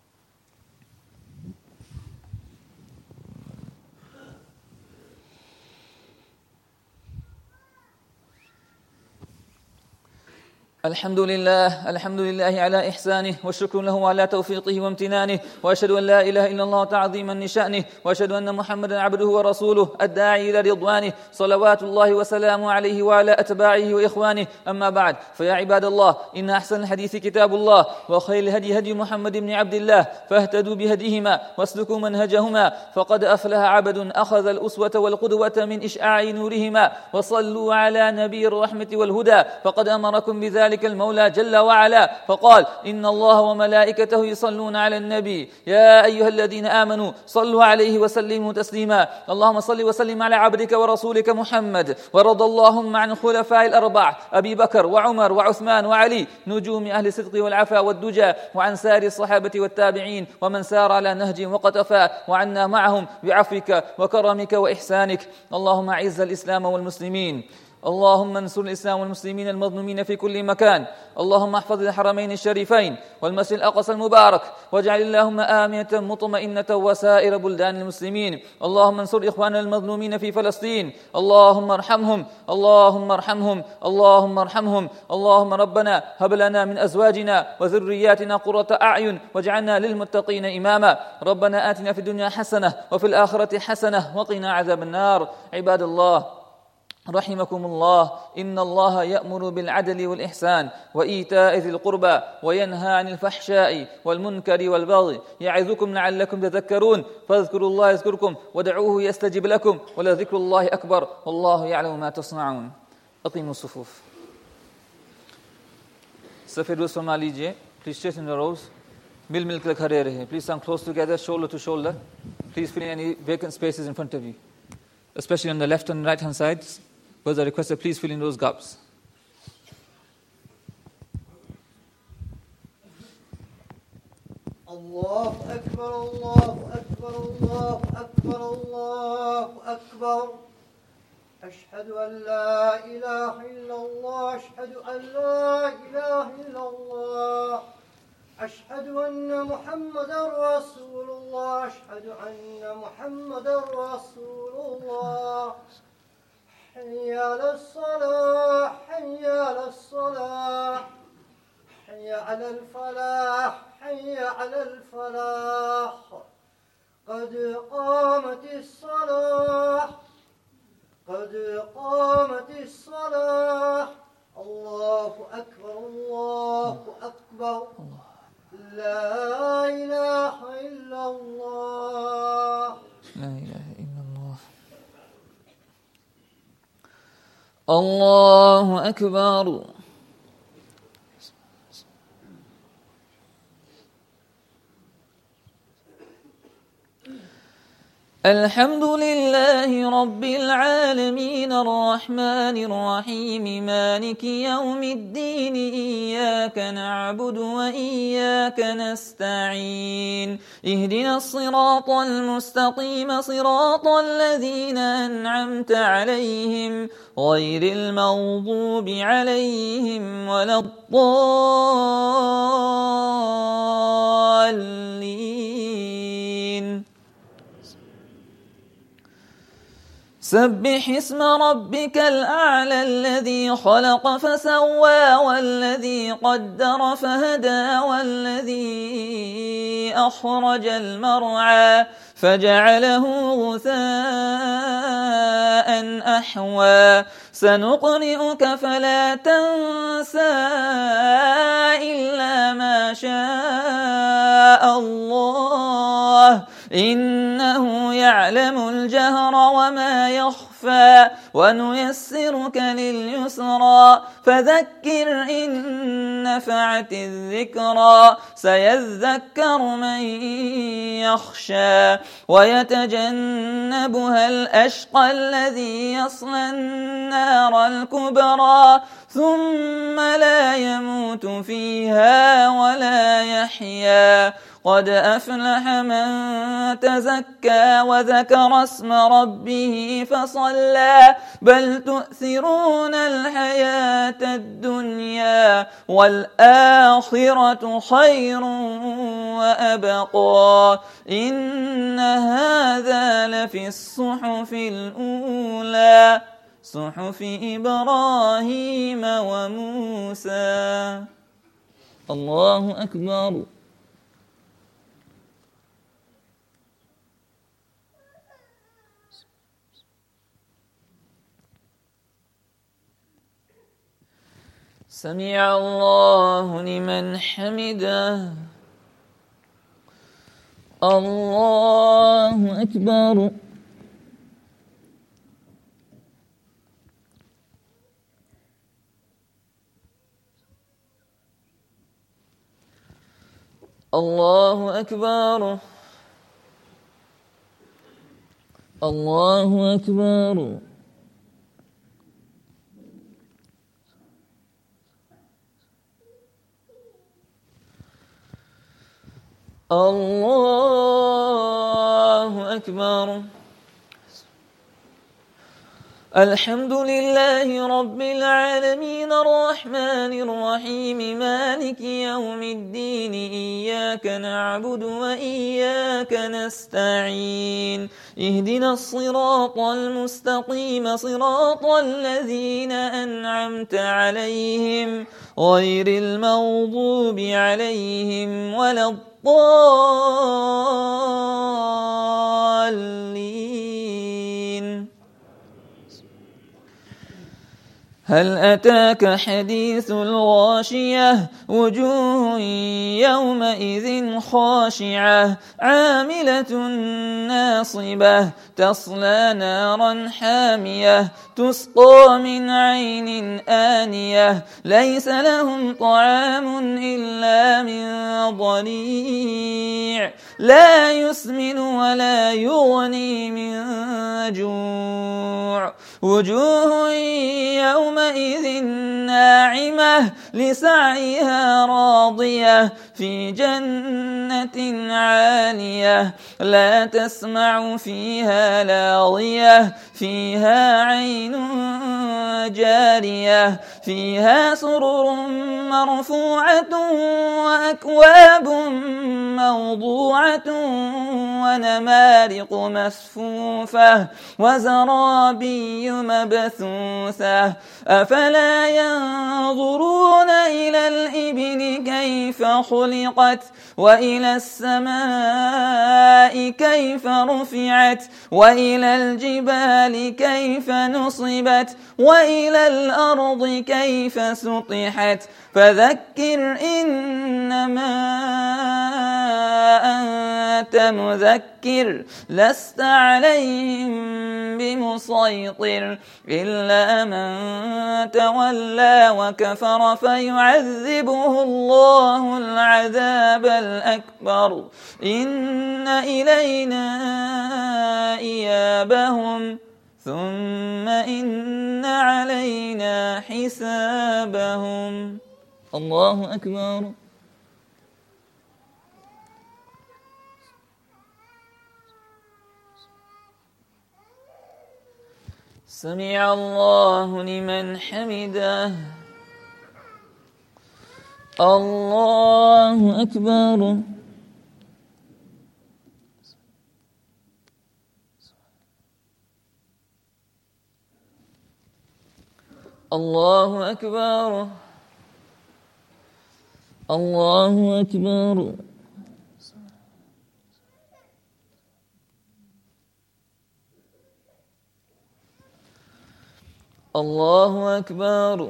الحمد لله الحمد لله على إحسانه والشكر له على توفيقه وامتنانه وأشهد أن لا إله إلا الله تعظيما لشأنه وأشهد أن محمدا عبده ورسوله الداعي إلى رضوانه صلوات الله وسلامه عليه وعلى أتباعه وإخوانه. أما بعد فيا عباد الله إن أحسن الحديث كتاب الله وخير الهدي هدي محمد بن عبد الله فاهتدوا بهديهما واسلكوا منهجهما فقد أفلح عبد أخذ الأسوة والقدوة من إشعاع نورهما وصلوا على نبي الرحمة والهدى فقد أمركم بذلك المولى جل وعلا فقال إن الله وملائكته يصلون على النبي يا أيها الذين آمنوا صلوا عليه وسلموا تسليما. اللهم صل وسلم على عبدك ورسولك محمد ورضى اللهم عن خلفاء الأربع أبي بكر وعمر وعثمان وعلي نجوم أهل الصدق والعفا والدجى وعن سائر الصحابة والتابعين ومن سار على نهج وقتفى وعنا معهم بعفوك وكرمك وإحسانك. اللهم أعز الإسلام والمسلمين اللهم انصر الإسلام والمسلمين المظلومين في كل مكان. اللهم احفظ الحرمين الشريفين والمسجد الأقصى المبارك واجعل اللهم آمنة مطمئنة وسائر بلدان المسلمين. اللهم انصر إخواننا المظلومين في فلسطين اللهم ارحمهم اللهم ارحمهم اللهم ارحمهم. اللهم ربنا هب لنا من أزواجنا وذرياتنا قرة أعين واجعلنا للمتقين إماما. ربنا آتنا في الدنيا حسنة وفي الآخرة حسنة وقنا عذاب النار. عباد الله رحمكم الله إن الله يأمر بالعدل والإحسان وإيتاء ذي القربى وينهى عن الفحشاء والمنكر والبغي يعظكم لعلكم تذكرون فاذكروا الله يذكركم ودعوه يستجب لكم ولذكر الله أكبر والله يعلم ما تصنعون. أقيموا الصفوف. सफेद रोज फरमा लीजिए. Please stay in the rows. मिल मिल कर खड़े रहे. Please stand close together, shoulder to shoulder. Please fill in any vacant spaces in front of you, especially on the left and right hand sides. Brothers are requested, please fill in those gaps. الله أكبر الله أكبر الله أكبر الله أكبر أشهد أن لا إله إلا الله أشهد أن لا إله إلا الله أشهد أن محمدا رسول الله أشهد أن محمدا رسول الله حي على الصلاة حي على الصلاة حي على الفلاح حي على الفلاح قد قامت الصلاة قد قامت الصلاة الله أكبر الله أكبر لا إله إلا الله لا إله إلا الله. الله أكبر. الحمد لله رب العالمين الرحمن الرحيم مالك يوم الدين إياك نعبد وإياك نستعين اهدنا الصراط المستقيم صراط الذين أنعمت عليهم غير المغضوب عليهم ولا الضالين سبح اسم ربك الأعلى الذي خلق فسوى والذي قدر فهدى والذي أخرج المرعى فجعله غثاء أحوى سنقرئك فلا تنسى إلا ما شاء الله إنه يعلم الجهر وما يخفى ونيسرك لليسرى فذكر إن نفعت الذكرى سيذكر من يخشى ويتجنبها الأشقى الذي يصلى النار الكبرى ثم لا يموت فيها ولا يحيا قد أفلح من تزكى وذكر اسم ربه فصلى بل تؤثرون الحياة الدنيا والآخرة خير وأبقى إن هذا لفي الصحف الأولى صحف إبراهيم وموسى. الله أكبر. سمع الله لمن حمده. الله أكبر. الله أكبر. الله أكبر. الله أكبر. الحمد لله رب العالمين الرحمن الرحيم مالك يوم الدين إياك نعبد وإياك نستعين اهدنا الصراط المستقيم صراط الذين أنعمت عليهم غير المغضوب عليهم ولا الضالين. هل أتاك حديث الغاشية وجوه يومئذ خاشعة عاملة ناصبة تصلى نارا حامية تسقى من عين آنية ليس لهم طعام إلا من ضريع لا يسمن ولا يغني من جوع وجوه يومئذ ناعمة لسعيها راضية في جنة عالية لا تسمع فيها لاغية فيها عين جارية فيها سرر مرفوعة وأكواب موضوعة ونمارق مسفوفة وزرابي مبثوثة أفلا ينظرون إلى الإبل كيف خلقت وإلى السماء كيف رفعت وإلى الجبال كيف نصبت وإلى الأرض كيف سطحت فذكر إنما أنت مذكر لست عليهم بمسيطر إلا من تولى وكفر فيعذبه الله العذاب الأكبر إن إلينا إيابهم ثم إن علينا حسابهم. الله أكبر. سمع الله لمن حمده. الله أكبر. الله أكبر. الله أكبر. الله أكبر.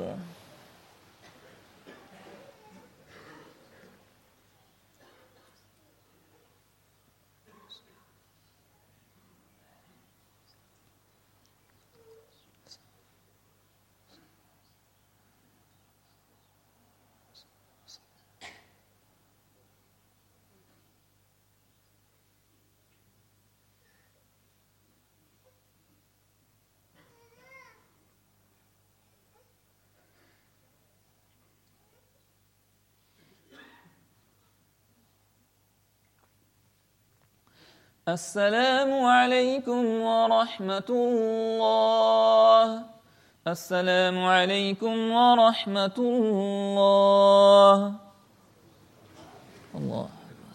السلام عليكم ورحمة الله. السلام عليكم ورحمة الله. الله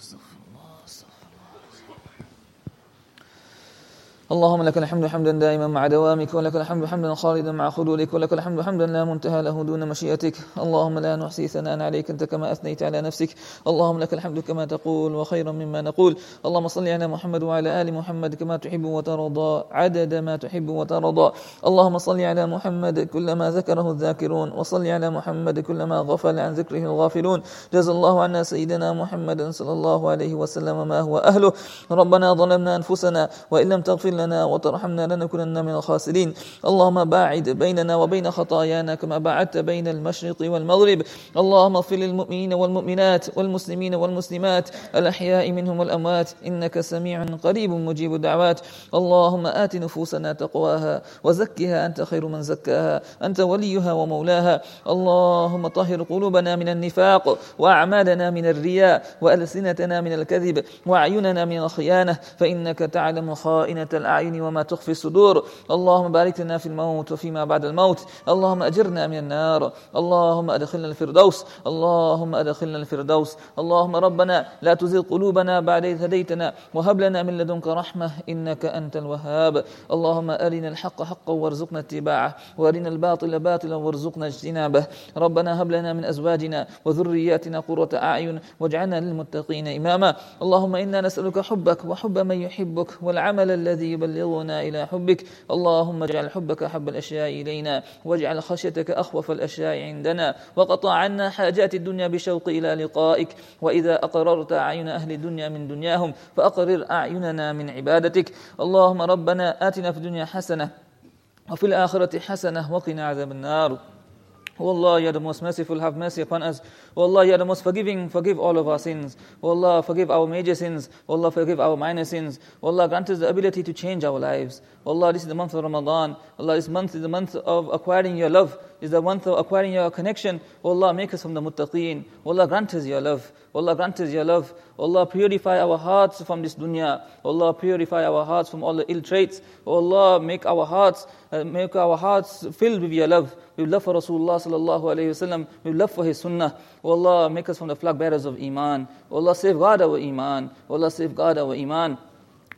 اللهم لك الحمد حمدا دائما مع دوامك، ولك الحمد حمدا خالدا مع خلودك، ولك الحمد حمدا لا منتهى له دون مشيئتك. اللهم لا نحصي ثناء عليك أنت كما أثنيت على نفسك. اللهم لك الحمد كما تقول وخيرا مما نقول. اللهم صل على محمد وعلى آل محمد كما تحب وترضى عدد ما تحب وترضى. اللهم صل على محمد كلما ذكره الذاكرون، وصل على محمد كلما غفل عن ذكره الغافلون. جزا الله عنا سيدنا محمد صلى الله عليه وسلم ما هو أهله. ربنا ظلمنا أنفسنا وإن لم تغفر لنا وترحمنا لنكونن من الخاسرين. اللهم باعد بيننا وبين خطايانا كما باعدت بين المشرق والمغرب. اللهم اغفر للمؤمنين والمؤمنات والمسلمين والمسلمات الأحياء منهم والأموات إنك سميع قريب مجيب الدعوات. اللهم آت نفوسنا تقواها وزكها أنت خير من زكاها أنت وليها ومولاها. اللهم طهر قلوبنا من النفاق وأعمالنا من الرياء وألسنتنا من الكذب وأعيننا من الخيانة، فإنك تعلم خائنة الأعين وما تخفي الصدور. اللهم بارك لنا في الموت وفيما بعد الموت. اللهم أجرنا من النار. اللهم أدخلنا الفردوس. اللهم أدخلنا الفردوس. اللهم ربنا لا تزغ قلوبنا بعد إذ هديتنا وهب لنا من لدنك رحمة إنك أنت الوهاب. اللهم أرنا الحق حقا وارزقنا اتباعه، وأرنا الباطل باطلا وارزقنا اجتنابه. ربنا هب لنا من أزواجنا وذرياتنا قرة أعين واجعلنا للمتقين إماما. اللهم إنا نسألك حبك وحب من يحبك والعمل الذي يبلغنا إلى حبك. اللهم اجعل حبك أحب الأشياء إلينا، واجعل خشيتك أخوف الأشياء عندنا، وقطع عنا حاجات الدنيا بشوق إلى لقائك. وإذا أقررت أعين أهل الدنيا من دنياهم فأقرر أعيننا من عبادتك. اللهم ربنا آتنا في الدنيا حسنة وفي الآخرة حسنة وقنا عذاب النار. Oh Allah, you are the most merciful, have mercy upon us. Oh Allah, you are the most forgiving, forgive all of our sins. Oh Allah, forgive our major sins. Oh Allah, forgive our minor sins. Oh Allah, grant us the ability to change our lives. Oh Allah, this is the month of Ramadan. Oh Allah, this month is the month of acquiring your love. This is the month of acquiring your connection. Oh Allah, make us from the muttaqeen. Oh Allah, grant us your love. Oh Allah, grant us your love. Oh Allah, purify our hearts from this dunya. Oh Allah, purify our hearts from all the ill traits. Oh Allah, make our hearts, uh, make our hearts filled with your love. We love for Rasulullah sallallahu alayhi wasallam. We love for his sunnah. Oh Allah, make us from the flag bearers of iman. Oh Allah, safeguard our iman. Oh Allah, safeguard our iman.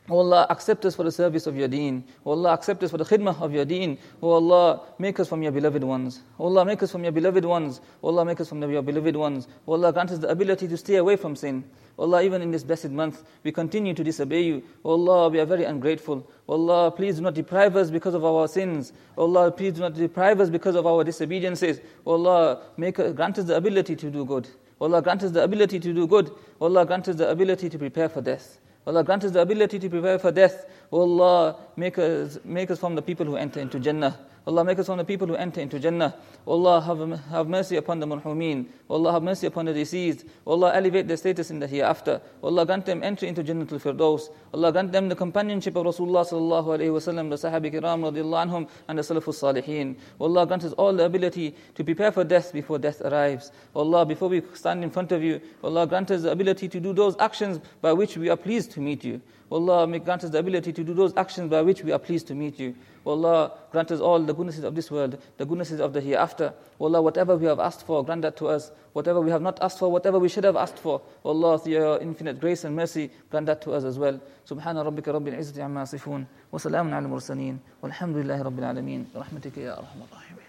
O Allah, accept us for the service of your deen. O Allah, accept us for the khidmah of your deen. O Allah, make us from your beloved ones. O Allah, make us from your beloved ones. O Allah, make us from your beloved ones. O Allah, grant us the ability to stay away from sin. O Allah, even in this blessed month, we continue to disobey you. O Allah, we are very ungrateful. O Allah, please do not deprive us because of our sins. O Allah, please do not deprive us because of our disobediences. O Allah, make us, grant us the ability to do good. O Allah, grant us the ability to do good. O Allah, grant us the ability to prepare for death. Allah, grant us the ability to prepare for death. O Allah, make us, make us from the people who enter into Jannah. Allah, make us from the people who enter into Jannah. Allah, have, have mercy upon the marhumeen. Allah, have mercy upon the deceased. Allah, elevate their status in the hereafter. Allah, grant them entry into Jannatul Firdaus. Allah, grant them the companionship of Rasulullah sallallahu alayhi wa sallam, the Sahabi Kiram radiallahu anhum, and the Salafus Salihin. Allah, grant us all the ability to prepare for death before death arrives. Allah, before we stand in front of you, Allah, grant us the ability to do those actions by which we are pleased to meet you. Allah, may grant us the ability to do those actions by which we are pleased to meet you. Allah, grant us all the goodnesses of this world, the goodnesses of the hereafter. Allah, whatever we have asked for, grant that to us. Whatever we have not asked for, whatever we should have asked for, Allah, through your infinite grace and mercy, grant that to us as well. Subhana rabbika rabbil izzati amma yasifun, wa salamun ala al-mursaleen, walhamdulillahi rabbil alameen, rahmatika ya arhamar rahimin.